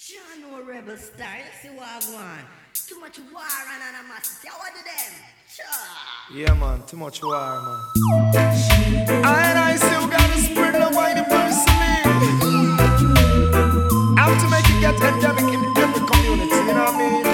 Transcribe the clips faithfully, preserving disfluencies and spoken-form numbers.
John no rebel style, see what I want. Too much war and animosity. What do them? Sure. Yeah, man, too much war, man. I and I still gotta spread the white personally. Have to make it get endemic in every community, you know what I mean?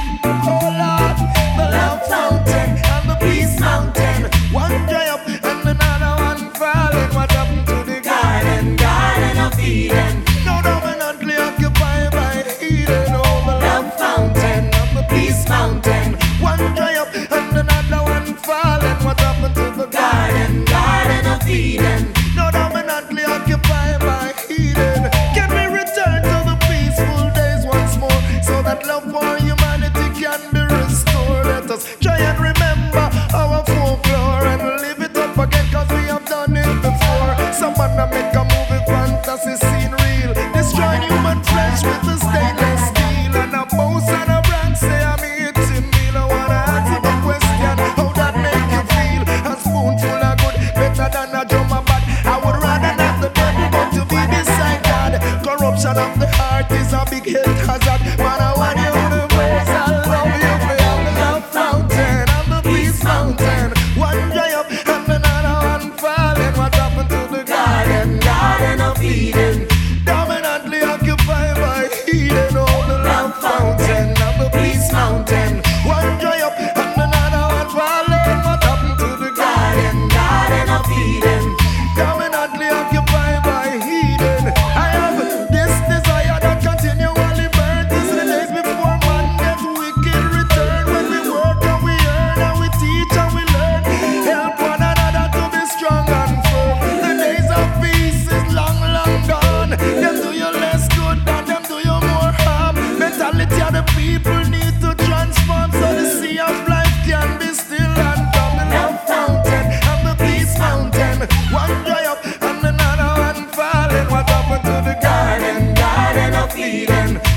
Oh Lord, the love fountain and the peace mountain. One dry up and another one falling. What happened to the garden, garden of Eden? No dominantly occupied by Eden. Oh, the love fountain and the peace mountain. One dry up and another one falling. What happened to the garden, garden of Eden? No dominantly occupied by Eden. Can we return to the peaceful days once more, so that love for humanity can be restored? Let us try and remember our folklore and live it up again, cause we have done it before. Someone to make a movie fantasy scene real, destroying human flesh with the stainless steel. And a mouse and a brand say I'm eating meal. I wanna answer the question, how that make you feel? A spoonful of good, better than a drum of bad. I would rather not the devil but to be beside God. Corruption of the heart is a big health hazard. But I want you to praise and love you for the love fountain and the peace mountain. One dry up and another one falling. What happened to the garden, garden of Eden? Dominantly occupied by Eden. Oh, the love fountain and the peace mountain. One dry up and another one falling. What happened to the garden, garden of Eden? Dominantly occupied by Eden. I have this desire that continually burns. This is the days before man gets wicked return. When we work and we earn and we teach and we learn, help one another to be strong and firm. The days of peace is long, long gone. Them do you less good than them do you more harm. Mentality of the people need to transform, so the sea of life can be still and calm. The love fountain and the peace mountain. One dry up and another one falling. What happened to the garden, garden of Eden?